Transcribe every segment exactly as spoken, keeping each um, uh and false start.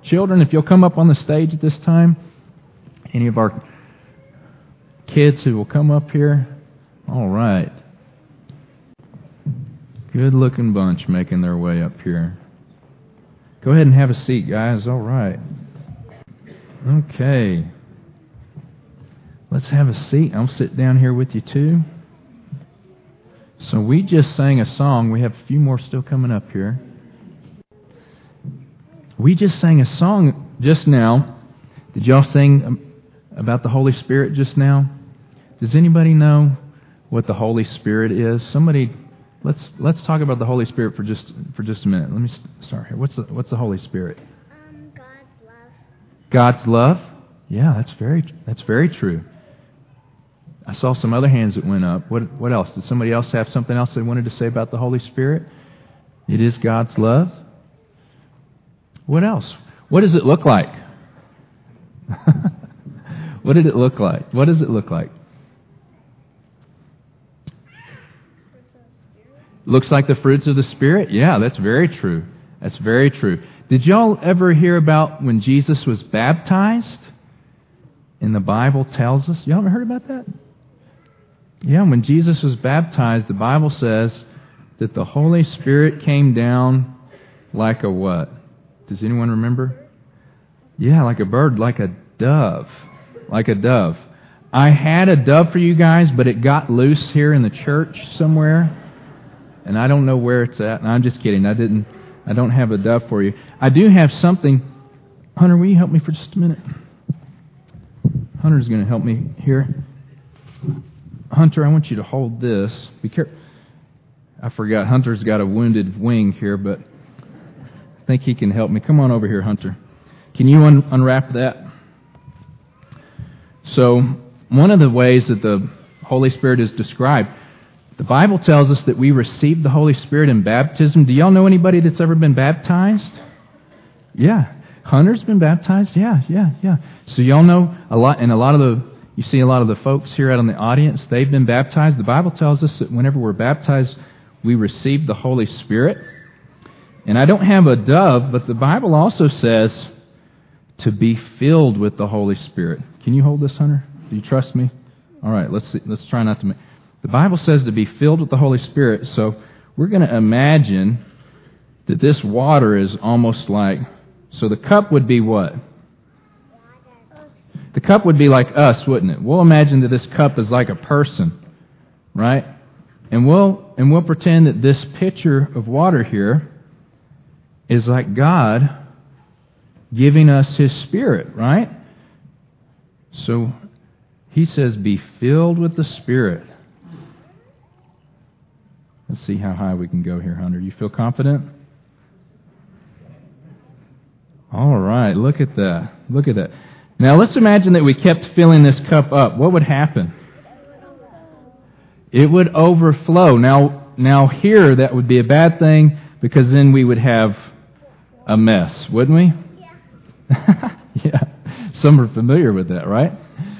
children, if you'll come up on the stage at this time. Any of our kids who will come up here. All right. Good-looking bunch making their way up here. Go ahead and have a seat, guys. All right. Okay. Let's have a seat. I'll sit down here with you, too. So we just sang a song. We have a few more still coming up here. We just sang a song just now. Did y'all sing about the Holy Spirit just now? Does anybody know what the Holy Spirit is? Somebody... Let's let's talk about the Holy Spirit for just for just a minute. Let me start here. What's the what's the Holy Spirit? Um, God's love. God's love? Yeah, that's very that's very true. I saw some other hands that went up. What what else? Did somebody else have something else they wanted to say about the Holy Spirit? It is God's love. What else? What does it look like? What did it look like? What does it look like? Looks like the fruits of the Spirit? Yeah, that's very true. That's very true. Did y'all ever hear about when Jesus was baptized? And the Bible tells us. Y'all ever heard about that? Yeah, when Jesus was baptized, the Bible says that the Holy Spirit came down like a what? Does anyone remember? Yeah, like a bird, like a dove. Like a dove. I had a dove for you guys, but it got loose here in the church somewhere. And I don't know where it's at. And I'm just kidding. I didn't. I don't have a dove for you. I do have something. Hunter, will you help me for just a minute? Hunter's going to help me here. Hunter, I want you to hold this. Be careful. I forgot. Hunter's got a wounded wing here, but I think he can help me. Come on over here, Hunter. Can you un- unwrap that? So, one of the ways that the Holy Spirit is described, the Bible tells us that we receive the Holy Spirit in baptism. Do y'all know anybody that's ever been baptized? Yeah. Hunter's been baptized? Yeah, yeah, yeah. So y'all know a lot, and a lot of the, you see a lot of the folks here out in the audience, they've been baptized. The Bible tells us that whenever we're baptized, we receive the Holy Spirit. And I don't have a dove, but the Bible also says to be filled with the Holy Spirit. Can you hold this, Hunter? Do you trust me? All right, let's see, let's try not to make... The Bible says to be filled with the Holy Spirit, so we're going to imagine that this water is almost like... So the cup would be what? The cup would be like us, wouldn't it? We'll imagine that this cup is like a person, right? And we'll and we'll pretend that this pitcher of water here is like God giving us His Spirit, right? So He says, be filled with the Spirit. Let's see how high we can go here, Hunter. You feel confident? All right, look at that. Look at that. Now let's imagine that we kept filling this cup up. What would happen? It would overflow. Now, now here that would be a bad thing because then we would have a mess, wouldn't we? Yeah. Yeah. Some are familiar with that, right?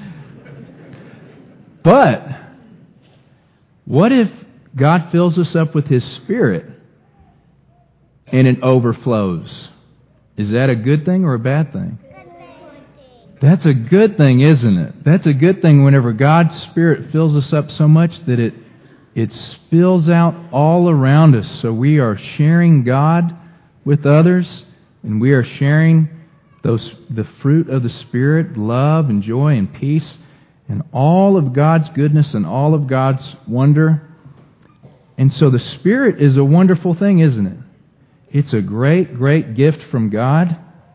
But what if God fills us up with His Spirit and it overflows? Is that a good thing or a bad thing? That's a good thing, isn't it? That's a good thing whenever God's Spirit fills us up so much that it it spills out all around us. So we are sharing God with others, and we are sharing those the fruit of the Spirit, love and joy and peace, and all of God's goodness and all of God's wonder. And so the Spirit is a wonderful thing, isn't it? It's a great, great gift from God.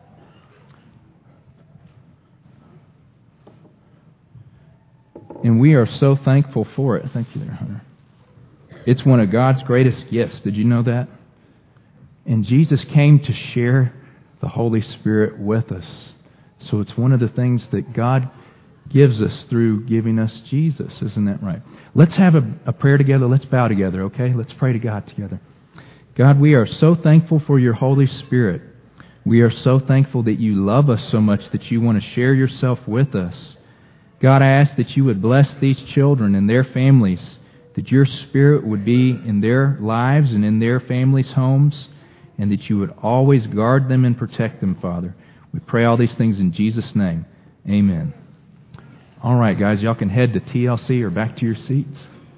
And we are so thankful for it. Thank you there, Hunter. It's one of God's greatest gifts. Did you know that? And Jesus came to share the Holy Spirit with us. So it's one of the things that God gives us through giving us Jesus. Isn't that right? Let's have a, a prayer together. Let's bow together, okay? Let's pray to God together. God, we are so thankful for your Holy Spirit. We are so thankful that you love us so much that you want to share yourself with us. God, I ask that you would bless these children and their families, that your Spirit would be in their lives and in their families' homes, and that you would always guard them and protect them, Father. We pray all these things in Jesus' name. Amen. All right, guys, y'all can head to T L C or back to your seats.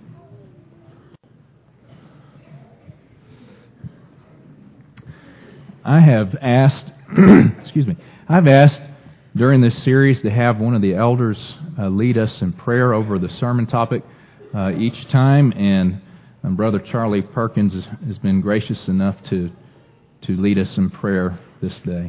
I have asked, excuse me, I've asked during this series to have one of the elders uh, lead us in prayer over the sermon topic uh, each time, and um, Brother Charlie Perkins has, has been gracious enough to to lead us in prayer this day.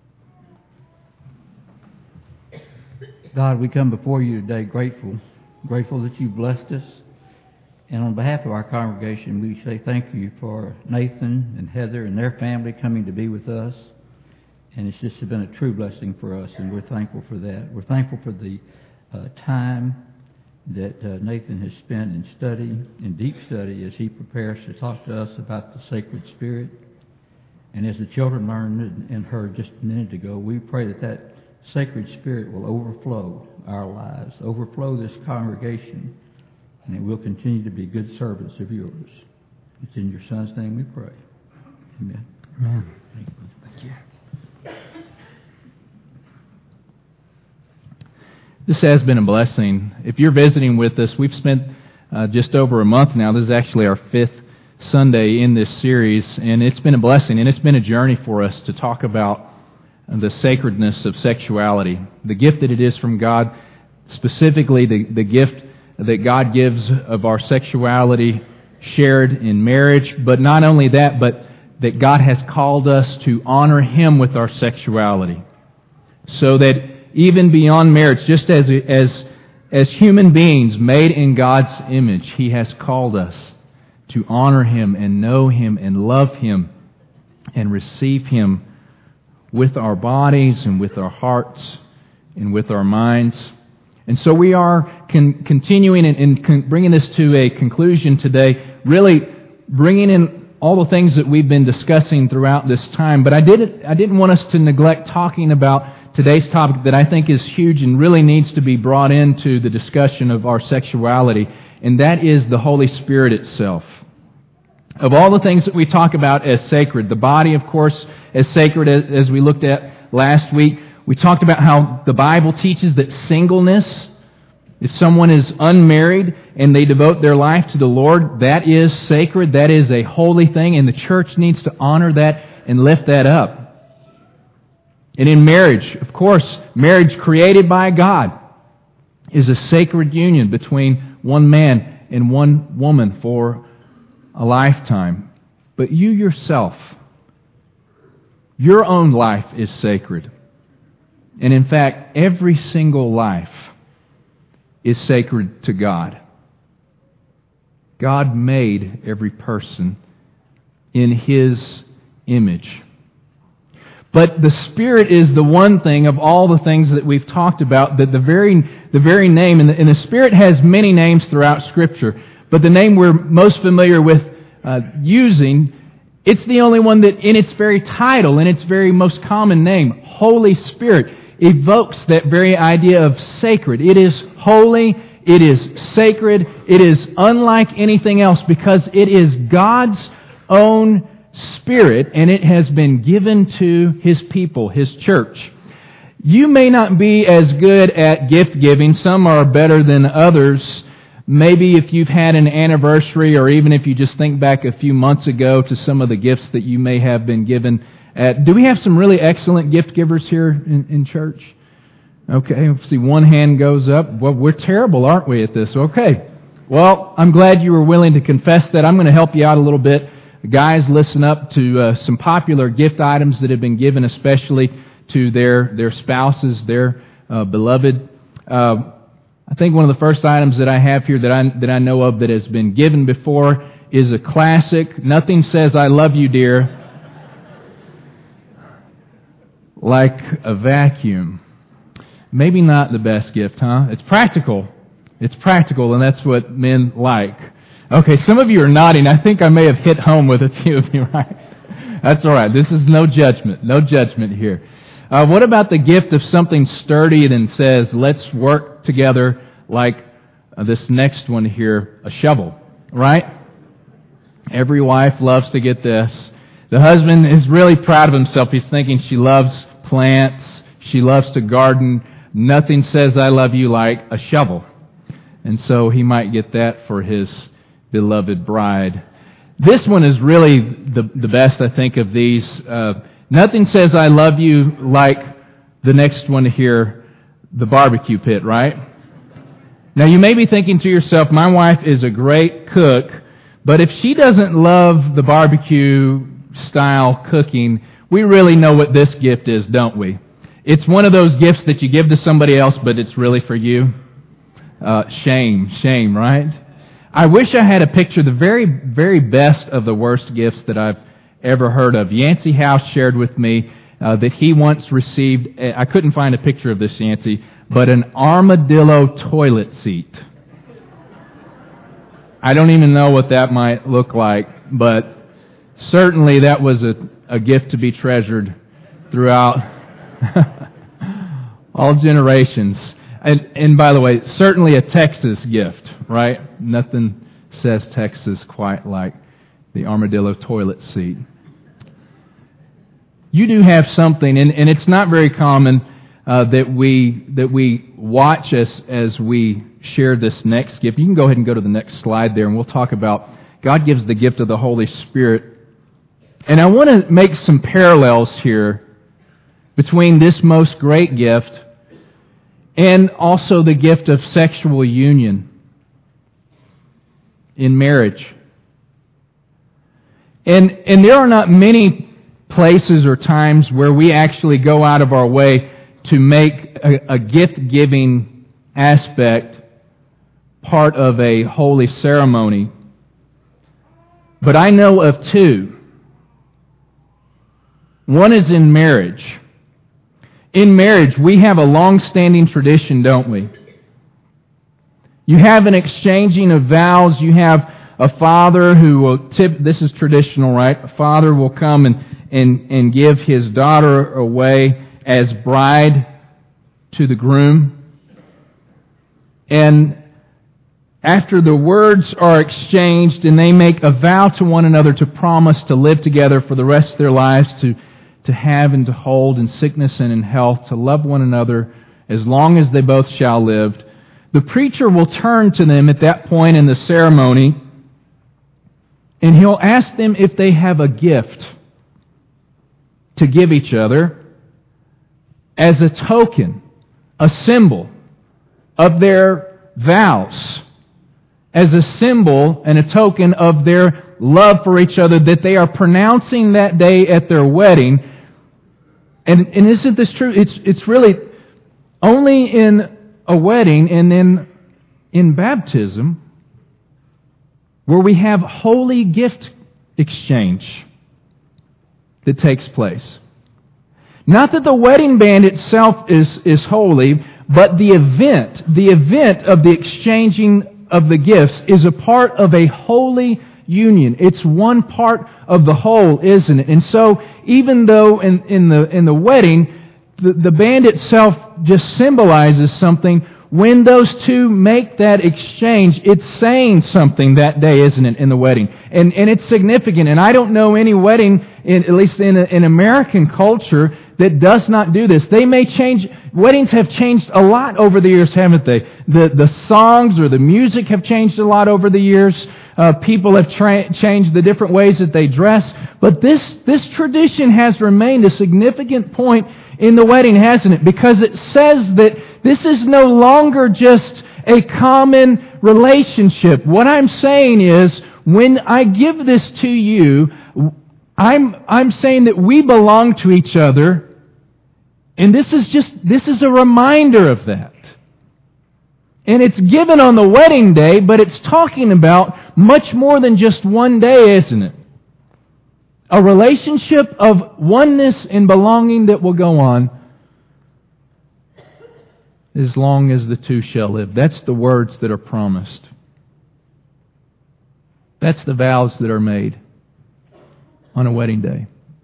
God, we come before you today grateful, grateful that you blessed us. And on behalf of our congregation, we say thank you for Nathan and Heather and their family coming to be with us. And it's just been a true blessing for us, and we're thankful for that. We're thankful for the uh, time that uh, Nathan has spent in study, in deep study, as he prepares to talk to us about the sacred spirit. And as the children learned and heard just a minute ago, we pray that that sacred spirit will overflow our lives, overflow this congregation, and it will continue to be good servants of yours. It's in your Son's name we pray. Amen. Amen. Thank you. Thank you. This has been a blessing. If you're visiting with us, we've spent uh, just over a month now. This is actually our fifth Sunday in this series, and it's been a blessing, and it's been a journey for us to talk about the sacredness of sexuality, the gift that it is from God, specifically the, the gift that God gives of our sexuality shared in marriage, but not only that, but that God has called us to honor Him with our sexuality, so that even beyond marriage, just as as as human beings made in God's image, He has called us to honor Him and know Him and love Him and receive Him with our bodies and with our hearts and with our minds. And so we are con- continuing and, and con- bringing this to a conclusion today, really bringing in all the things that we've been discussing throughout this time. But I didn't, I didn't want us to neglect talking about today's topic that I think is huge and really needs to be brought into the discussion of our sexuality, and that is the Holy Spirit itself. Of all the things that we talk about as sacred, the body, of course, as sacred as we looked at last week, we talked about how the Bible teaches that singleness, if someone is unmarried and they devote their life to the Lord, that is sacred, that is a holy thing, and the church needs to honor that and lift that up. And in marriage, of course, marriage created by God is a sacred union between one man and one woman for a lifetime. But you yourself, your own life is sacred. And in fact, every single life is sacred to God. God made every person in His image. But the Spirit is the one thing of all the things that we've talked about, that the very the very name, and the, and the Spirit has many names throughout Scripture, but the name we're most familiar with uh, using, it's the only one that in its very title, in its very most common name, Holy Spirit, evokes that very idea of sacred. It is holy, it is sacred, it is unlike anything else because it is God's own Spirit, and it has been given to His people, His church. You may not be as good at gift giving. Some are better than others. Maybe if you've had an anniversary, or even if you just think back a few months ago to some of the gifts that you may have been given. At, do we have some really excellent gift givers here in, in church? Okay, see, one hand goes up. Well, we're terrible, aren't we, at this? Okay. Well, I'm glad you were willing to confess that. I'm going to help you out a little bit. Guys, listen up to uh, some popular gift items that have been given, especially to their their spouses, their uh, beloved. Uh, I think one of the first items that I have here that I that I know of that has been given before is a classic. Nothing says "I love you, dear" like a vacuum. Maybe not the best gift, huh? It's practical. It's practical, and that's what men like. Okay, some of you are nodding. I think I may have hit home with a few of you, right? That's all right. This is no judgment. No judgment here. Uh, what about the gift of something sturdy that says, let's work together, like uh, this next one here, a shovel, right? Every wife loves to get this. The husband is really proud of himself. He's thinking she loves plants. She loves to garden. Nothing says I love you like a shovel. And so he might get that for his beloved bride. This one is really the, the best, I think, of these. Uh, nothing says I love you like the next one here, the barbecue pit, right? Now you may be thinking to yourself, my wife is a great cook, but if she doesn't love the barbecue style cooking, we really know what this gift is, don't we? It's one of those gifts that you give to somebody else, but it's really for you. Uh, shame, shame, right? I wish I had a picture, the very, very best of the worst gifts that I've ever heard of. Yancey House shared with me uh, that he once received, I couldn't find a picture of this, Yancey, but an armadillo toilet seat. I don't even know what that might look like, but certainly that was a, a gift to be treasured throughout all generations. And, and by the way, certainly a Texas gift, right? Nothing says Texas quite like the armadillo toilet seat. You do have something, and, and it's not very common uh, that we that we watch as as we share this next gift. You can go ahead and go to the next slide there, and we'll talk about God gives the gift of the Holy Spirit. And I want to make some parallels here between this most great gift and also the gift of sexual union in marriage. And and there are not many places or times where we actually go out of our way to make a, a gift-giving aspect part of a holy ceremony. But I know of two. One is in marriage. In marriage, we have a long-standing tradition, don't we? You have an exchanging of vows. You have a father who will tip, this is traditional, right? A father will come and, and, and give his daughter away as bride to the groom. And after the words are exchanged and they make a vow to one another to promise to live together for the rest of their lives, to, to have and to hold in sickness and in health, to love one another as long as they both shall live, the preacher will turn to them at that point in the ceremony and he'll ask them if they have a gift to give each other as a token, a symbol of their vows, as a symbol and a token of their love for each other that they are pronouncing that day at their wedding. And, and isn't this true? It's, it's really only in a wedding and then in baptism where we have holy gift exchange that takes place. Not that the wedding band itself is, is holy, but the event, the event of the exchanging of the gifts is a part of a holy union. It's one part of the whole, isn't it? And so, even though in, in the in the wedding, the, the band itself just symbolizes something, when those two make that exchange, it's saying something that day, isn't it, in the wedding? And and it's significant. And I don't know any wedding, in, at least in, a, in American culture, that does not do this. They may change. Weddings have changed a lot over the years, haven't they? The the songs or the music have changed a lot over the years. Uh, people have tra- changed the different ways that they dress. But this this tradition has remained a significant point in the wedding, hasn't it? Because it says that this is no longer just a common relationship. What I'm saying is, when I give this to you, I'm I'm saying that we belong to each other. And this is just, this is a reminder of that. And it's given on the wedding day, but it's talking about much more than just one day, isn't it? A relationship of oneness and belonging that will go on as long as the two shall live. That's the words that are promised. That's the vows that are made on a wedding day.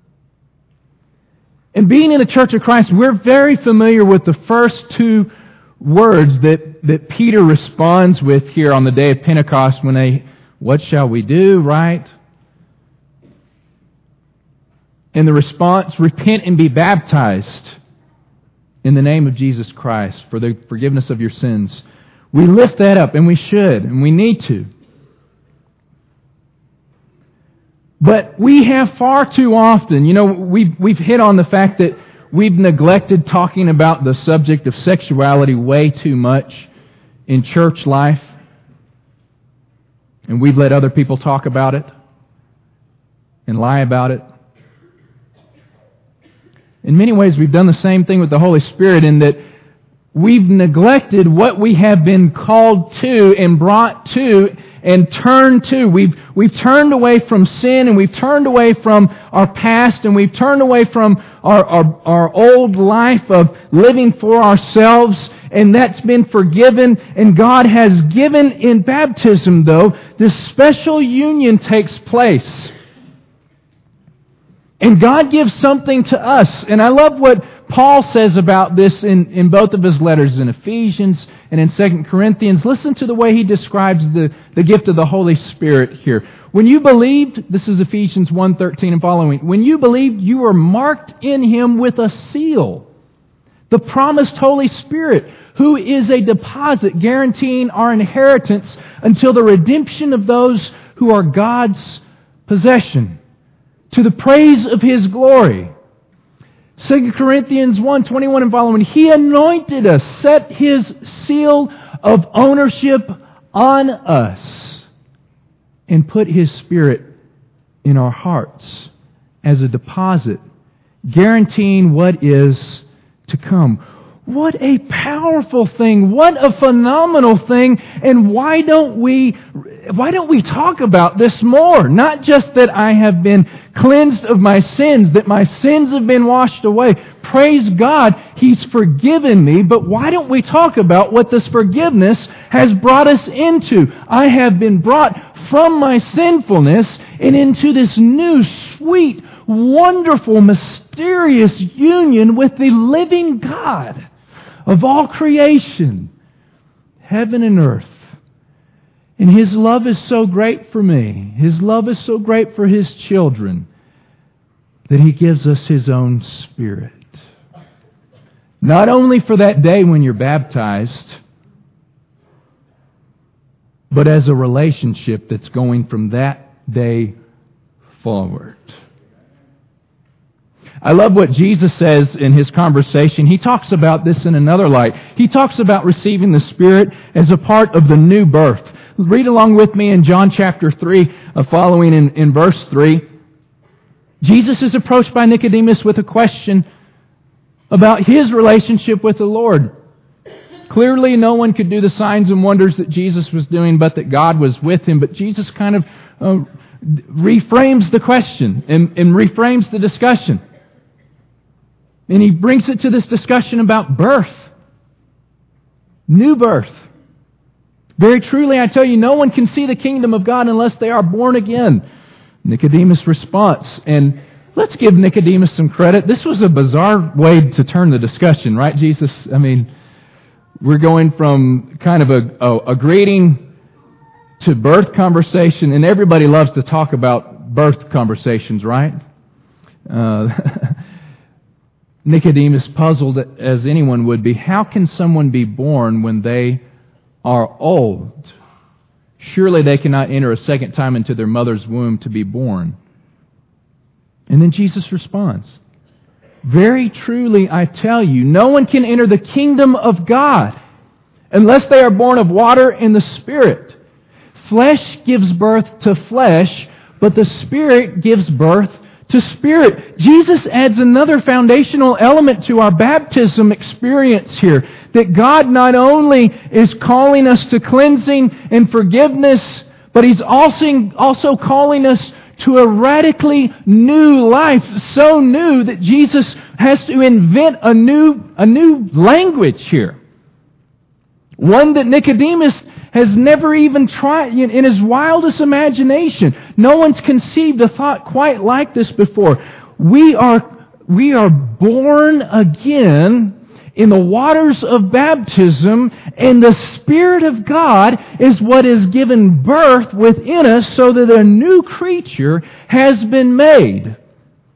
And being in the Church of Christ, we're very familiar with the first two words that, that Peter responds with here on the day of Pentecost when they, what shall we do, right? And the response, repent and be baptized in the name of Jesus Christ for the forgiveness of your sins. We lift that up, and we should, and we need to. But we have far too often, you know, we've, we've hit on the fact that we've neglected talking about the subject of sexuality way too much in church life. And we've let other people talk about it and lie about it. In many ways, we've done the same thing with the Holy Spirit in that we've neglected what we have been called to and brought to and turned to. We've, we've turned away from sin, and we've turned away from our past, and we've turned away from our, our, our old life of living for ourselves, and that's been forgiven. And God has given in baptism, though, this special union takes place. And God gives something to us. And I love what Paul says about this in, in both of his letters, in Ephesians and in Second Corinthians. Listen to the way he describes the, the gift of the Holy Spirit here. When you believed, this is Ephesians one thirteen and following, when you believed, you were marked in Him with a seal, the promised Holy Spirit, who is a deposit guaranteeing our inheritance until the redemption of those who are God's possession, to the praise of His glory. Second Corinthians one twenty-one and following, He anointed us, set His seal of ownership on us, and put His Spirit in our hearts as a deposit, guaranteeing what is to come. What a powerful thing. What a phenomenal thing. And why don't we, why don't we talk about this more? Not just that I have been cleansed of my sins, that my sins have been washed away. Praise God, He's forgiven me. But why don't we talk about what this forgiveness has brought us into? I have been brought from my sinfulness and into this new, sweet, wonderful, mysterious union with the living God of all creation, heaven and earth. And His love is so great for me. His love is so great for His children that He gives us His own Spirit. Not only for that day when you're baptized, but as a relationship that's going from that day forward. I love what Jesus says in His conversation. He talks about this in another light. He talks about receiving the Spirit as a part of the new birth. Read along with me in John chapter three, uh, following in, in verse three. Jesus is approached by Nicodemus with a question about his relationship with the Lord. Clearly, no one could do the signs and wonders that Jesus was doing, but that God was with Him. But Jesus kind of uh, reframes the question and, and reframes the discussion. And He brings it to this discussion about birth. New birth. Very truly, I tell you, no one can see the kingdom of God unless they are born again. Nicodemus' response. And let's give Nicodemus some credit. This was a bizarre way to turn the discussion, right, Jesus? I mean, we're going from kind of a, a, a greeting to birth conversation, and everybody loves to talk about birth conversations, right? Uh, Nicodemus, puzzled as anyone would be, how can someone be born when they are old? Surely they cannot enter a second time into their mother's womb to be born. And then Jesus responds, very truly I tell you, no one can enter the kingdom of God unless they are born of water and the Spirit. Flesh gives birth to flesh, but the Spirit gives birth to spirit. Jesus adds another foundational element to our baptism experience here. That God not only is calling us to cleansing and forgiveness, but He's also, also calling us to a radically new life. So new that Jesus has to invent a new, a new language here. One that Nicodemus has never even tried in his wildest imagination. No one's conceived a thought quite like this before. We are, we are born again in the waters of baptism, and the Spirit of God is what is given birth within us so that a new creature has been made.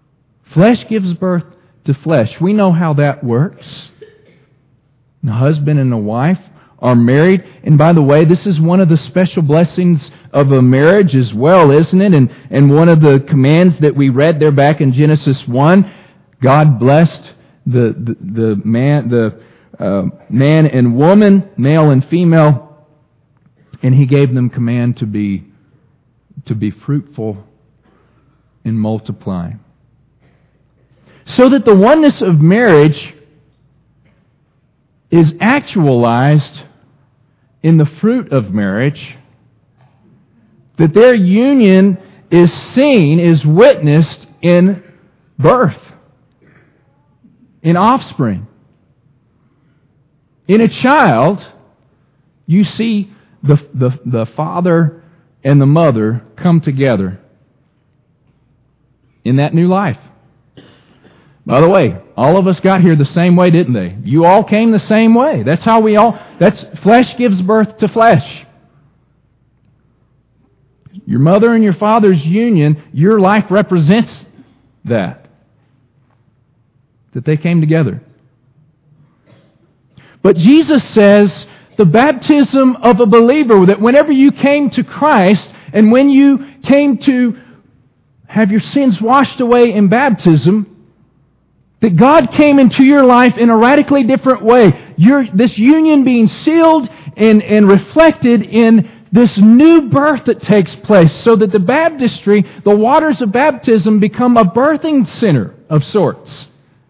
Flesh gives birth to flesh. We know how that works. The husband and the wife are married. And by the way, this is one of the special blessings of a marriage as well, isn't it? And, and one of the commands that we read there back in Genesis one, God blessed the, the, the man, the uh, man and woman, male and female, and He gave them command to be, to be fruitful and multiply. So that the oneness of marriage is actualized in the fruit of marriage, that their union is seen, is witnessed in birth, in offspring. In a child, you see the, the, the father and the mother come together in that new life. By the way, all of us got here the same way, didn't they? You all came the same way. That's how we all, that's, flesh gives birth to flesh. Your mother and your father's union, your life represents that. That they came together. But Jesus says the baptism of a believer, that whenever you came to Christ and when you came to have your sins washed away in baptism, that God came into your life in a radically different way. Your, this union being sealed and, and reflected in this new birth that takes place, so that the baptistry, the waters of baptism, become a birthing center of sorts.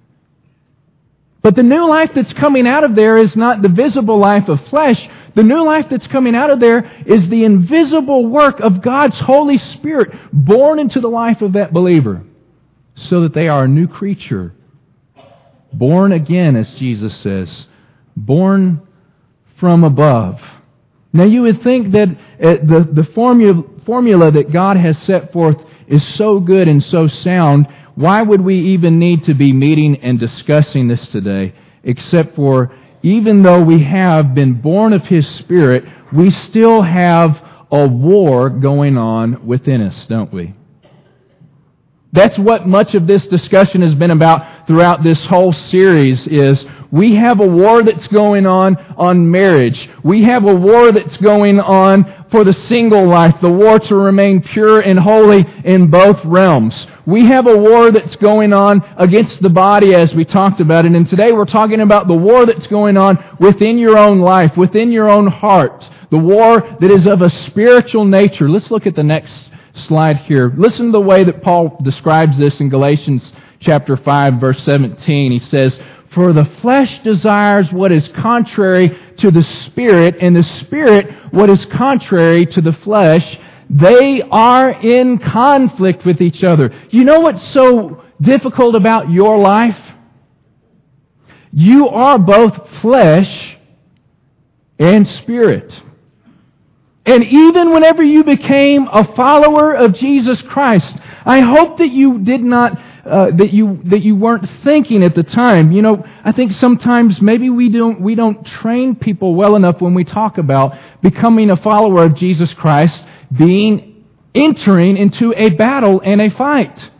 But the new life that's coming out of there is not the visible life of flesh. The new life that's coming out of there is the invisible work of God's Holy Spirit born into the life of that believer, so that they are a new creature. Born again, as Jesus says. Born from above. Now you would think that the, the formula, formula that God has set forth is so good and so sound. Why would we even need to be meeting and discussing this today? Except for, even though we have been born of His Spirit, we still have a war going on within us, don't we? That's what much of this discussion has been about throughout this whole series, is we have a war that's going on on marriage. We have a war that's going on for the single life, the war to remain pure and holy in both realms. We have a war that's going on against the body, as we talked about it. And today we're talking about the war that's going on within your own life, within your own heart. The war that is of a spiritual nature. Let's look at the next slide here. Listen to the way that Paul describes this in Galatians chapter five, verse seventeen. He says, "For the flesh desires what is contrary to the Spirit, and the Spirit what is contrary to the flesh. They are in conflict with each other." You know what's so difficult about your life? You are both flesh and spirit. And even whenever you became a follower of Jesus Christ, I hope that you did not, uh, that you that you weren't thinking at the time. You know, I think sometimes maybe we don't we don't train people well enough when we talk about becoming a follower of Jesus Christ, being entering into a battle and a fight.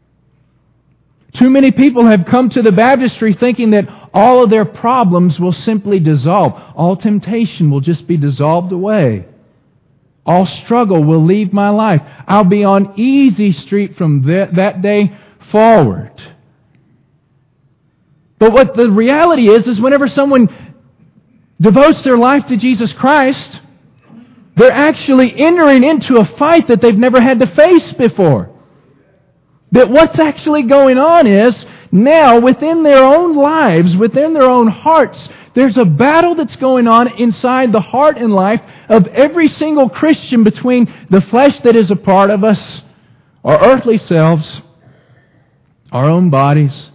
Too many people have come to the baptistry thinking that all of their problems will simply dissolve. All temptation will just be dissolved away. All struggle will leave my life. I'll be on easy street from that, that day forward. But what the reality is, is whenever someone devotes their life to Jesus Christ, they're actually entering into a fight that they've never had to face before. That what's actually going on is, now within their own lives, within their own hearts, there's a battle that's going on inside the heart and life of every single Christian between the flesh that is a part of us, our earthly selves, our own bodies,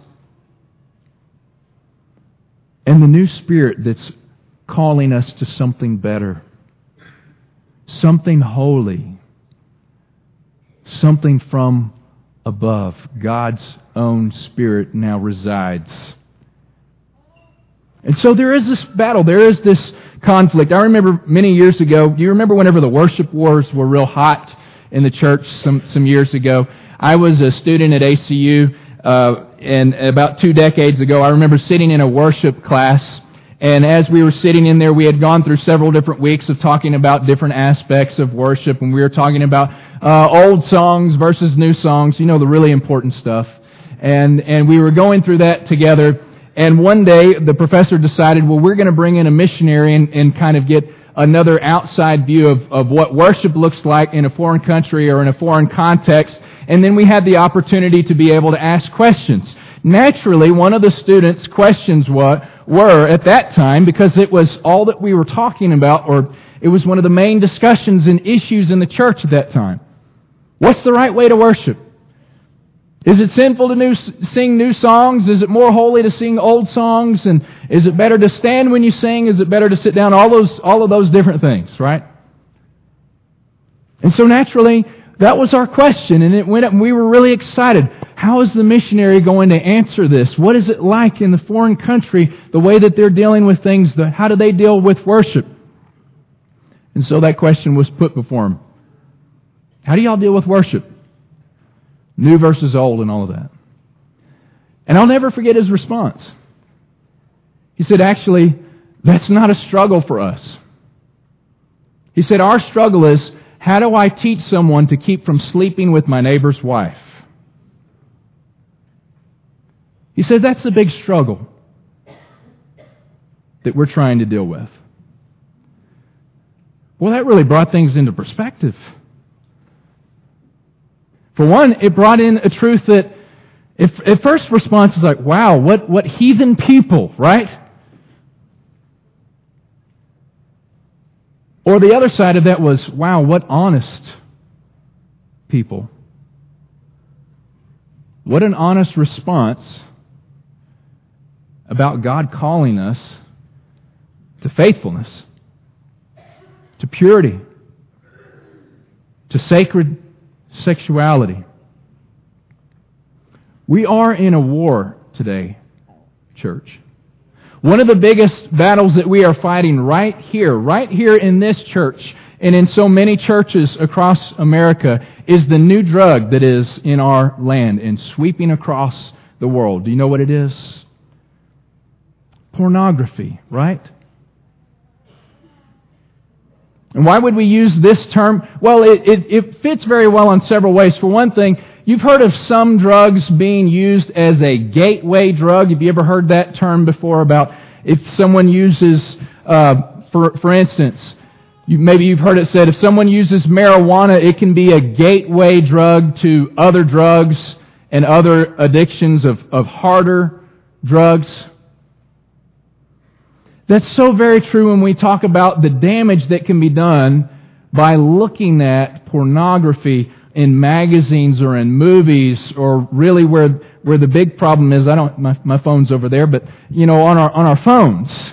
and the new Spirit that's calling us to something better, something holy, something from above. God's own Spirit now resides. And so there is this battle, there is this conflict. I remember many years ago, do you remember whenever the worship wars were real hot in the church some, some years ago? I was a student at A C U uh, and about two decades ago, I remember sitting in a worship class, and as we were sitting in there, we had gone through several different weeks of talking about different aspects of worship, and we were talking about uh, old songs versus new songs, you know, the really important stuff. And and we were going through that together, and one day the professor decided, well, we're going to bring in a missionary and, and kind of get another outside view of, of what worship looks like in a foreign country or in a foreign context. And then we had the opportunity to be able to ask questions. Naturally, one of the students' questions were, were at that time, because it was all that we were talking about, or it was one of the main discussions and issues in the church at that time. What's the right way to worship? Is it sinful to new, sing new songs? Is it more holy to sing old songs? And is it better to stand when you sing? Is it better to sit down? All those, all of those different things, right? And so naturally, that was our question, and it went up, and we were really excited. How is the missionary going to answer this? What is it like in the foreign country, the way that they're dealing with things? The, how do they deal with worship? And so that question was put before him. How do y'all deal with worship? New versus old and all of that. And I'll never forget his response. He said, actually, that's not a struggle for us. He said, our struggle is, how do I teach someone to keep from sleeping with my neighbor's wife? He said, that's the big struggle that we're trying to deal with. Well, that really brought things into perspective. For one, it brought in a truth that, if, at first response is like, wow, what, what heathen people, right? Or the other side of that was, wow, what honest people. What an honest response about God calling us to faithfulness, to purity, to sacred sexuality. We are in a war today, church. One of the biggest battles that we are fighting right here, right here in this church, and in so many churches across America, is the new drug that is in our land and sweeping across the world. Do you know what it is? Pornography, right? And why would we use this term? Well, it, it, it fits very well in several ways. For one thing, you've heard of some drugs being used as a gateway drug. Have you ever heard that term before about if someone uses, uh, for, for instance, you, maybe you've heard it said, if someone uses marijuana, it can be a gateway drug to other drugs and other addictions of, of harder drugs. That's so very true when we talk about the damage that can be done by looking at pornography in magazines or in movies, or really where where the big problem is. I don't my my phone's over there, but you know, on our on our phones.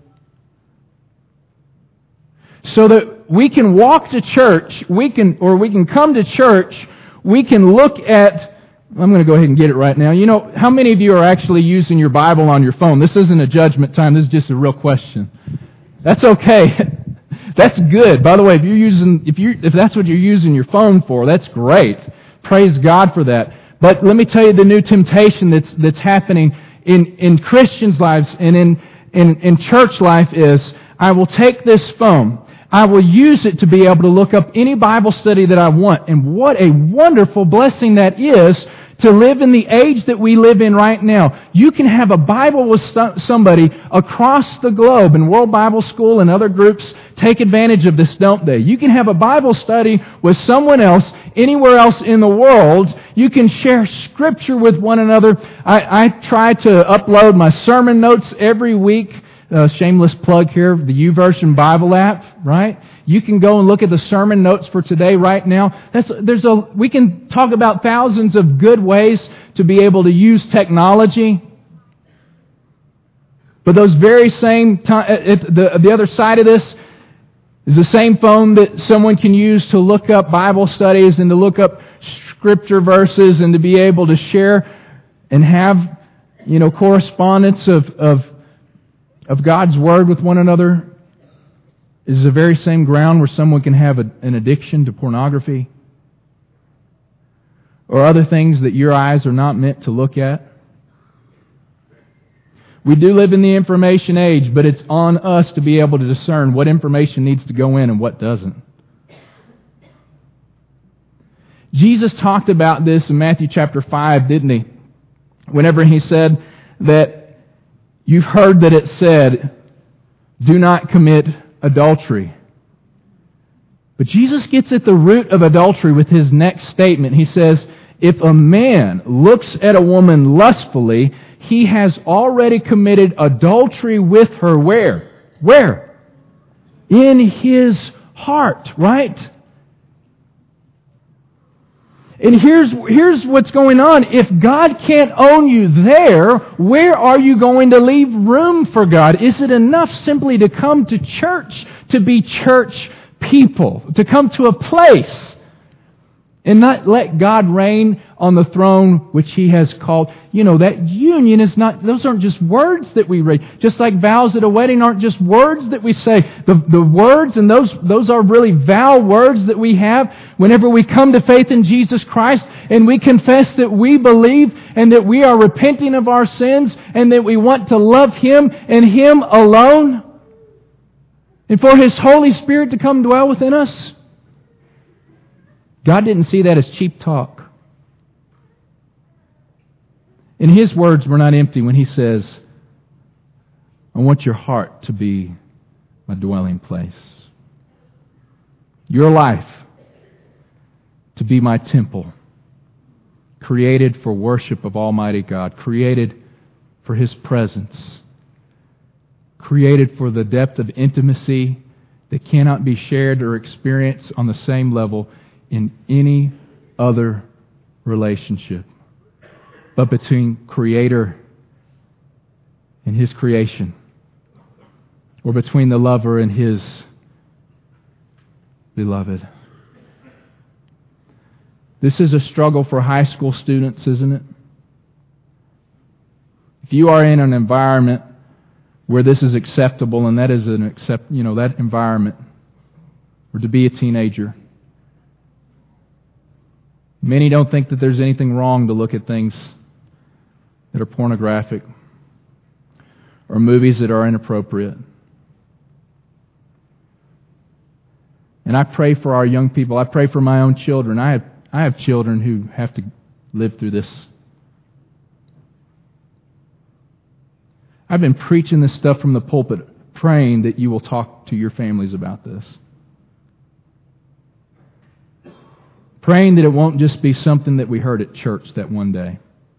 So that we can walk to church, we can or we can come to church, we can look at I'm going to go ahead and get it right now. You know, how many of you are actually using your Bible on your phone? This isn't a judgment time. This is just a real question. That's okay. That's good. By the way, if you're using, if you, if that's what you're using your phone for, that's great. Praise God for that. But let me tell you the new temptation that's that's happening in in Christians' lives and in in in church life is, I will take this phone. I will use it to be able to look up any Bible study that I want. And what a wonderful blessing that is to live in the age that we live in right now. You can have a Bible with somebody across the globe, and World Bible School and other groups take advantage of this, don't they? You can have a Bible study with someone else anywhere else in the world. You can share Scripture with one another. I, I try to upload my sermon notes every week. Uh, shameless plug here, the YouVersion Bible app, right? You can go and look at the sermon notes for today right now. That's, there's a, we can talk about thousands of good ways to be able to use technology. But those very same, time, the, the other side of this is the same phone that someone can use to look up Bible studies and to look up Scripture verses and to be able to share and have, you know, correspondence of, of, of God's Word with one another. Is the very same ground where someone can have a, an addiction to pornography. or other things that your eyes are not meant to look at. We do live in the information age, but it's on us to be able to discern what information needs to go in and what doesn't. Jesus talked about this in Matthew chapter five, didn't He? Whenever He said that you've heard that it said, do not commit adultery. But Jesus gets at the root of adultery with His next statement. He says, if a man looks at a woman lustfully, he has already committed adultery with her. Where? Where? In his heart, right? And here's, here's what's going on. If God can't own you there, where are you going to leave room for God? Is it enough simply to come to church, to be church people, to come to a place and not let God reign on the throne which He has called? You know, that union is not, those aren't just words that we read. Just like vows at a wedding aren't just words that we say. The, the words, and those, those are really vow words that we have whenever we come to faith in Jesus Christ and we confess that we believe and that we are repenting of our sins and that we want to love Him and Him alone, and for His Holy Spirit to come dwell within us. God didn't see that as cheap talk. And His words were not empty when He says, I want your heart to be my dwelling place. Your life to be my temple, created for worship of Almighty God, created for His presence, created for the depth of intimacy that cannot be shared or experienced on the same level in any other relationship, but between Creator and His creation, or between the lover and his beloved. This is a struggle for high school students, isn't it? If you are in an environment where this is acceptable, and that is an accept, you know, that environment, or to be a teenager, many don't think that there's anything wrong to look at things that are pornographic or movies that are inappropriate. And I pray for our young people. I pray for my own children. I have, I have children who have to live through this. I've been preaching this stuff from the pulpit, praying that you will talk to your families about this. Praying that it won't just be something that we heard at church that one day.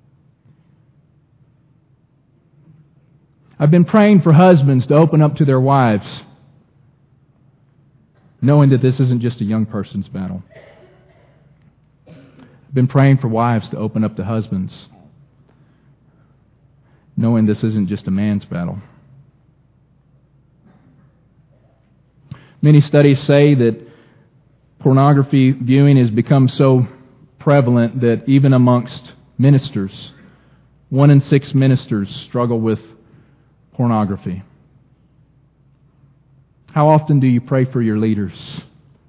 I've been praying for husbands to open up to their wives, knowing that this isn't just a young person's battle. I've been praying for wives to open up to husbands, knowing this isn't just a man's battle. Many studies say that pornography viewing has become so prevalent that even amongst ministers, one in six ministers struggle with pornography. How often do you pray for your leaders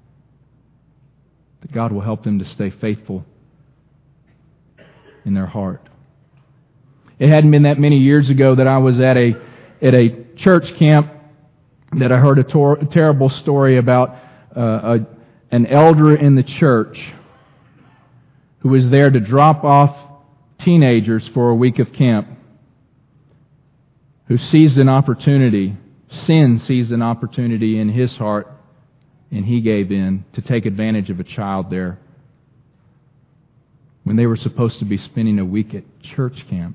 that God will help them to stay faithful in their heart? It hadn't been that many years ago that I was at a at a church camp that I heard a, tor- a terrible story about uh, a, an elder in the church who was there to drop off teenagers for a week of camp, who seized an opportunity, sin seized an opportunity in his heart, and he gave in to take advantage of a child there when they were supposed to be spending a week at church camp.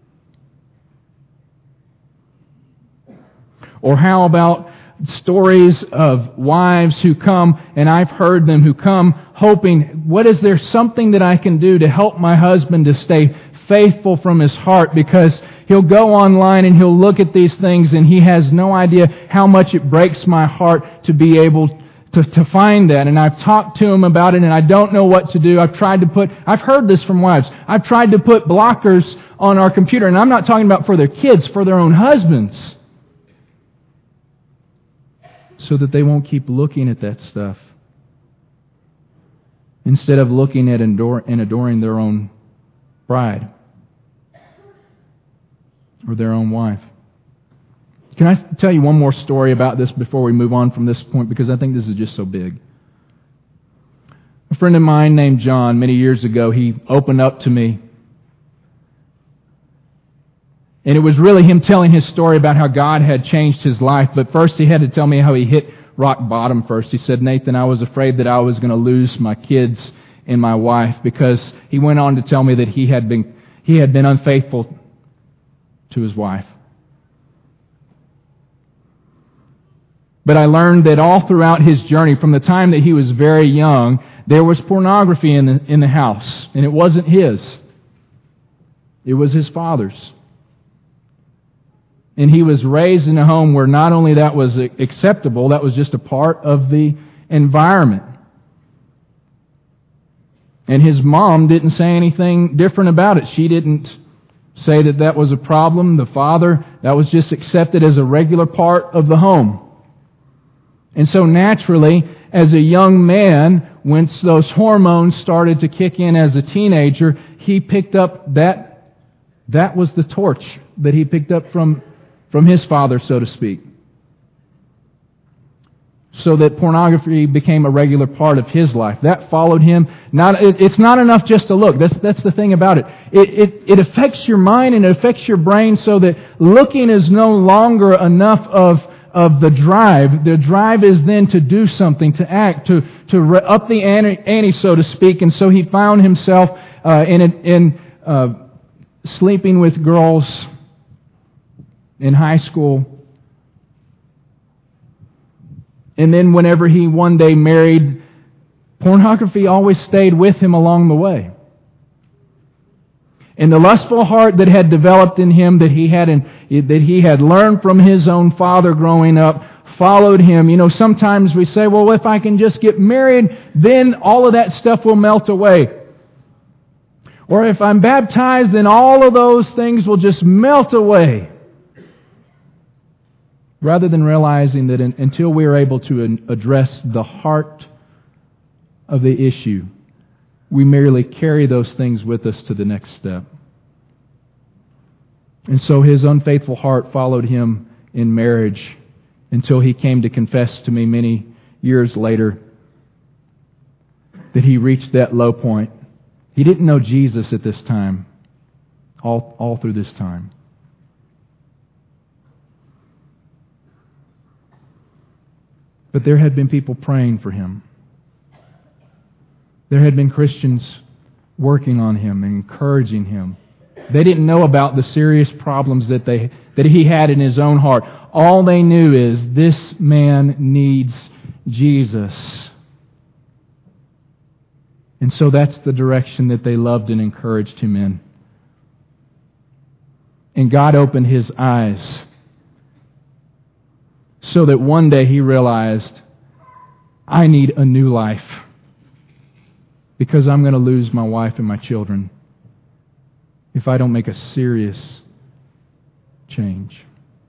Or how about stories of wives who come, and I've heard them, who come hoping, what is there something that I can do to help my husband to stay faithful from his heart, because he'll go online and he'll look at these things and he has no idea how much it breaks my heart to be able to, to find that. And I've talked to him about it and I don't know what to do. I've tried to put, I've heard this from wives, I've tried to put blockers on our computer, and I'm not talking about for their kids, for their own husbands, so that they won't keep looking at that stuff. instead of looking at adore, and adoring their own bride or their own wife. Can I tell you one more story about this before we move on from this point? Because I think this is just so big. A friend of mine named John, many years ago, he opened up to me. And it was really him telling his story about how God had changed his life. But first he had to tell me how he hit rock bottom first. He said, Nathan, I was afraid that I was going to lose my kids and my wife, because he went on to tell me that he had been he had been unfaithful to his wife. But I learned that all throughout his journey, from the time that he was very young, there was pornography in the, in the house. And it wasn't his. It was his father's. And he was raised in a home where not only that was acceptable, that was just a part of the environment. And his mom didn't say anything different about it. She didn't say that that was a problem. The father, that was just accepted as a regular part of the home. And so naturally, as a young man, once those hormones started to kick in as a teenager, he picked up that, that was the torch that he picked up from, from his father, so to speak. So that pornography became a regular part of his life. That followed him. Not, it, it's not enough just to look. That's, that's the thing about it. It, it. it affects your mind and it affects your brain, so that looking is no longer enough of, of the drive. The drive is then to do something, to act, to, to re- up the ante, ante, so to speak. And so he found himself uh, in, a, in uh, sleeping with girls in high school. And then whenever he one day married, pornography always stayed with him along the way. And the lustful heart that had developed in him, that he had in, that he had learned from his own father growing up, followed him. You know, sometimes we say, well, if I can just get married, then all of that stuff will melt away. Or if I'm baptized, then all of those things will just melt away. Rather than realizing that in, until we are able to address the heart of the issue, we merely carry those things with us to the next step. And so his unfaithful heart followed him in marriage until he came to confess to me many years later that he reached that low point. He didn't know Jesus at this time, all, all through this time. But there had been people praying for him. There had been Christians working on him and encouraging him. They didn't know about the serious problems that they that he had in his own heart. All they knew is this man needs Jesus. And so that's the direction that they loved and encouraged him in. And God opened his eyes, so that one day he realized, I need a new life, because I'm going to lose my wife and my children if I don't make a serious change.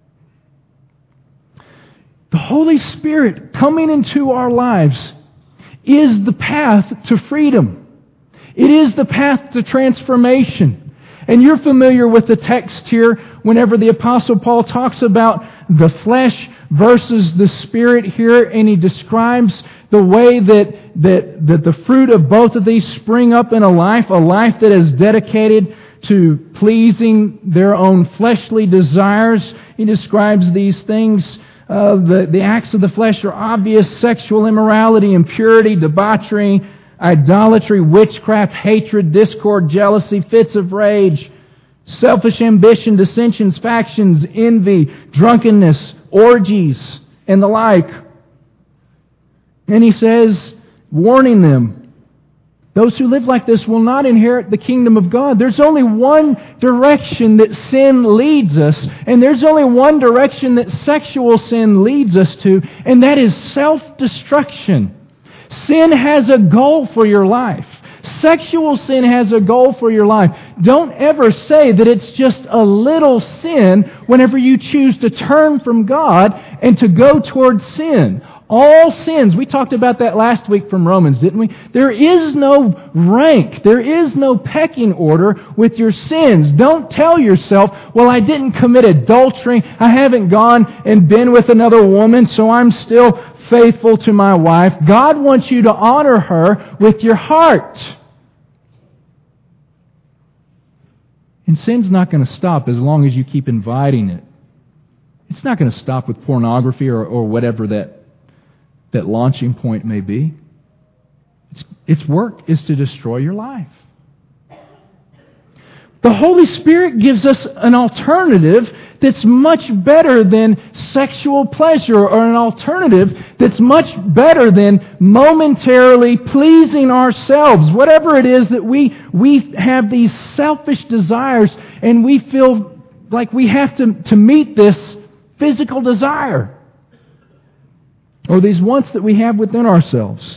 The Holy Spirit coming into our lives is the path to freedom. It is the path to transformation. And you're familiar with the text here whenever the Apostle Paul talks about the flesh versus the Spirit here, and he describes the way that, that, that the fruit of both of these spring up in a life, a life that is dedicated to pleasing their own fleshly desires. He describes these things. Uh, the, the acts of the flesh are obvious: sexual immorality, impurity, debauchery, idolatry, witchcraft, hatred, discord, jealousy, fits of rage, selfish ambition, dissensions, factions, envy, drunkenness, orgies, and the like. And he says, warning them, those who live like this will not inherit the kingdom of God. There's only one direction that sin leads us, and there's only one direction that sexual sin leads us to, and that is self-destruction. Sin has a goal for your life. Sexual sin has a goal for your life. Don't ever say that it's just a little sin whenever you choose to turn from God and to go towards sin. All sins. We talked about that last week from Romans, didn't we? There is no rank. There is no pecking order with your sins. Don't tell yourself, well, I didn't commit adultery. I haven't gone and been with another woman, so I'm still faithful to my wife. God wants you to honor her with your heart. And sin's not going to stop as long as you keep inviting it. It's not going to stop with pornography or, or whatever that that launching point may be. Its, its work is to destroy your life. The Holy Spirit gives us an alternative that's much better than sexual pleasure, or an alternative that's much better than momentarily pleasing ourselves. Whatever it is that we, we have these selfish desires and we feel like we have to, to meet this physical desire, or these wants that we have within ourselves.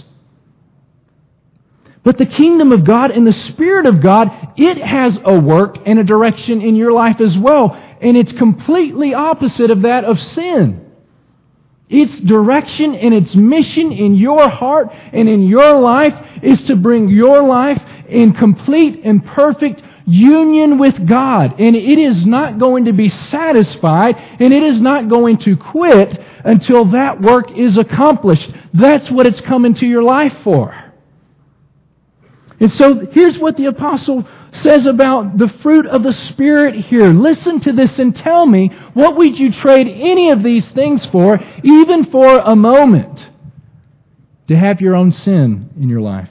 But the kingdom of God and the Spirit of God, it has a work and a direction in your life as well. And it's completely opposite of that of sin. Its direction and its mission in your heart and in your life is to bring your life in complete and perfect union with God. And it is not going to be satisfied, and it is not going to quit until that work is accomplished. That's what it's come into your life for. And so here's what the apostle says about the fruit of the Spirit here. Listen to this and tell me, what would you trade any of these things for, even for a moment, to have your own sin in your life?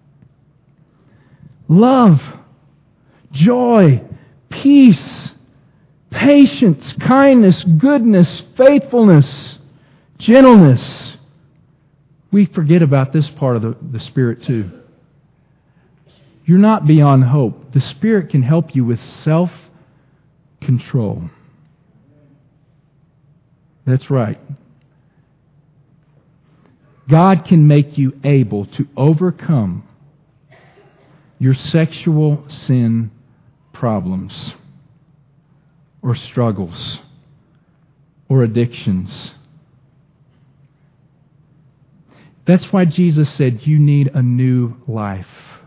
Love, joy, peace, patience, kindness, goodness, faithfulness, gentleness. We forget about this part of the, the Spirit too. You're not beyond hope. The Spirit can help you with self-control. That's right. God can make you able to overcome your sexual sin problems or struggles or addictions. That's why Jesus said you need a new life,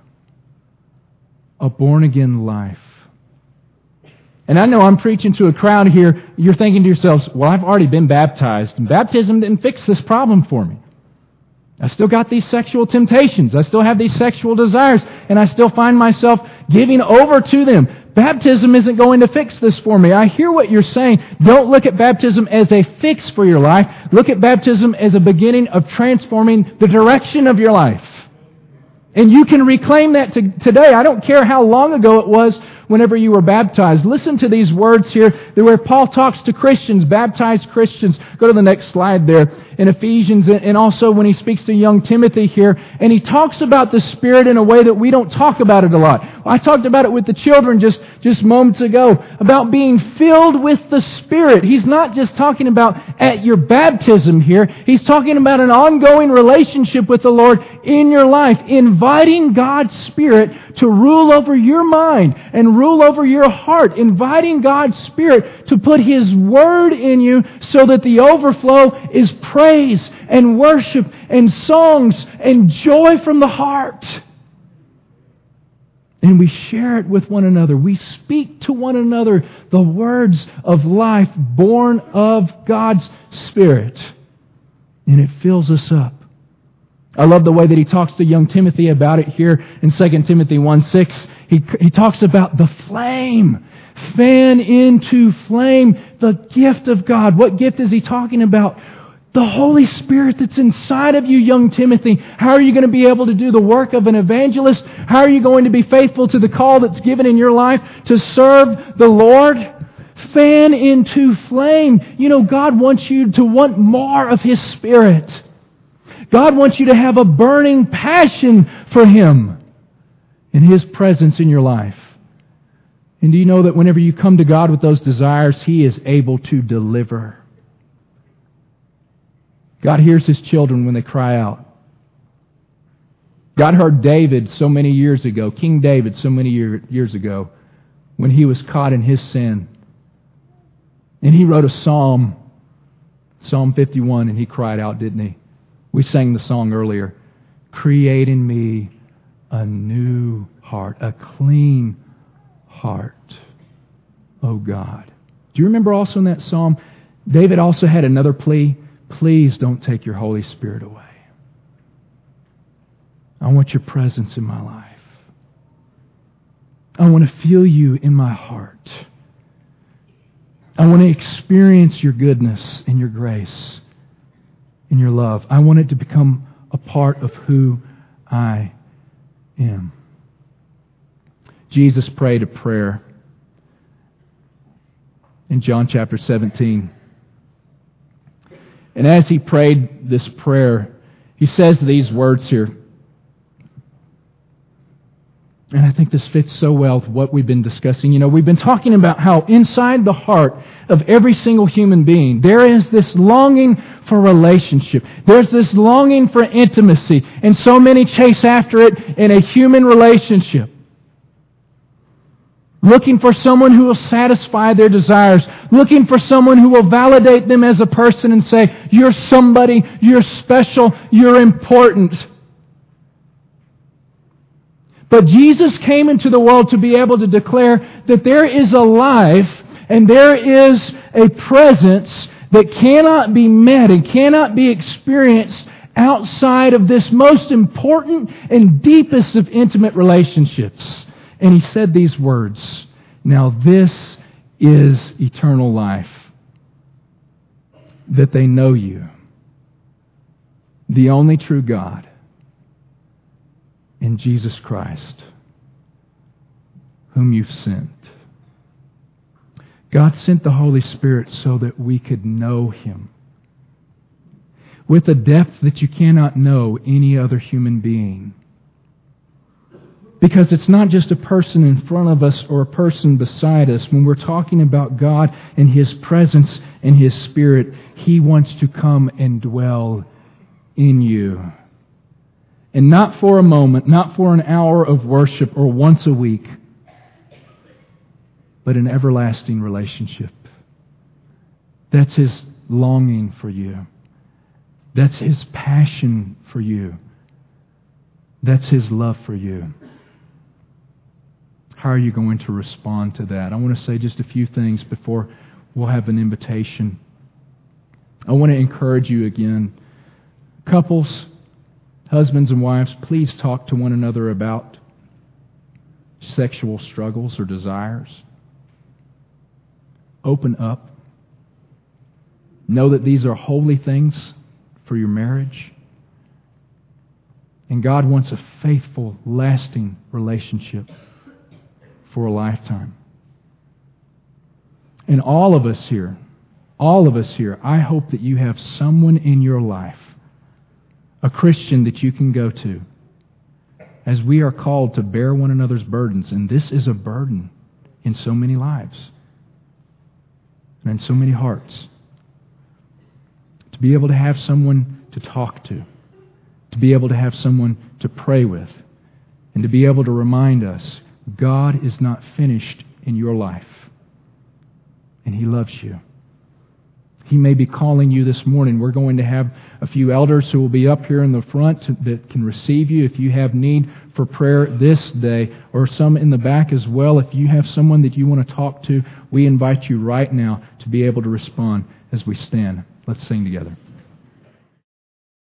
a born-again life. And I know I'm preaching to a crowd here. You're thinking to yourselves, well, I've already been baptized, and baptism didn't fix this problem for me. I still got these sexual temptations. I still have these sexual desires, and I still find myself giving over to them. Baptism isn't going to fix this for me. I hear what you're saying. Don't look at baptism as a fix for your life. Look at baptism as a beginning of transforming the direction of your life. And you can reclaim that to today. I don't care how long ago it was whenever you were baptized. Listen to these words here where Paul talks to Christians, baptized Christians. Go to the next slide there. In Ephesians, and also when he speaks to young Timothy here, and he talks about the Spirit in a way that we don't talk about it a lot. I talked about it with the children just, just moments ago, about being filled with the Spirit. He's not just talking about at your baptism here. He's talking about an ongoing relationship with the Lord in your life, inviting God's Spirit to rule over your mind and rule over your heart, inviting God's Spirit to put His Word in you so that the overflow is praise and worship and songs and joy from the heart. And we share it with one another. We speak to one another the words of life born of God's Spirit. And it fills us up. I love the way that he talks to young Timothy about it here in Second Timothy one six. He, he talks about the flame. Fan into flame the gift of God. What gift is he talking about? The Holy Spirit that's inside of you, young Timothy. How are you going to be able to do the work of an evangelist? How are you going to be faithful to the call that's given in your life to serve the Lord? Fan into flame. You know, God wants you to want more of His Spirit. God wants you to have a burning passion for Him and His presence in your life. And do you know that whenever you come to God with those desires, He is able to deliver? God hears His children when they cry out. God heard David so many years ago, King David so many year, years ago, when he was caught in his sin. And he wrote a psalm, Psalm fifty-one, and he cried out, didn't he? We sang the song earlier, create in me a new heart, a clean heart, O God. Do you remember also in that psalm, David also had another plea? Please don't take your Holy Spirit away. I want your presence in my life. I want to feel you in my heart. I want to experience your goodness and your grace and your love. I want it to become a part of who I am. Jesus prayed a prayer in John chapter seventeen. And as he prayed this prayer, he says these words here. And I think this fits so well with what we've been discussing. You know, we've been talking about how inside the heart of every single human being, there is this longing for relationship. There's this longing for intimacy. And so many chase after it in a human relationship. Looking for someone who will satisfy their desires. Looking for someone who will validate them as a person and say, you're somebody, you're special, you're important. But Jesus came into the world to be able to declare that there is a life and there is a presence that cannot be met and cannot be experienced outside of this most important and deepest of intimate relationships. And He said these words, now this is eternal life, that they know you, the only true God, in Jesus Christ, whom you've sent. God sent the Holy Spirit so that we could know Him with a depth that you cannot know any other human being. Because it's not just a person in front of us or a person beside us. When we're talking about God and His presence and His Spirit, He wants to come and dwell in you. And not for a moment, not for an hour of worship or once a week, but an everlasting relationship. That's His longing for you. That's His passion for you. That's His love for you. How are you going to respond to that? I want to say just a few things before we'll have an invitation. I want to encourage you again. Couples, husbands and wives, please talk to one another about sexual struggles or desires. Open up. Know that these are holy things for your marriage. And God wants a faithful, lasting relationship for a lifetime. And all of us here, all of us here, I hope that you have someone in your life, a Christian that you can go to, as we are called to bear one another's burdens. And this is a burden in so many lives and in so many hearts. To be able to have someone to talk to, to be able to have someone to pray with, and to be able to remind us, God is not finished in your life, and He loves you. He may be calling you this morning. We're going to have a few elders who will be up here in the front to, that can receive you if you have need for prayer this day, or some in the back as well. If you have someone that you want to talk to, we invite you right now to be able to respond as we stand. Let's sing together.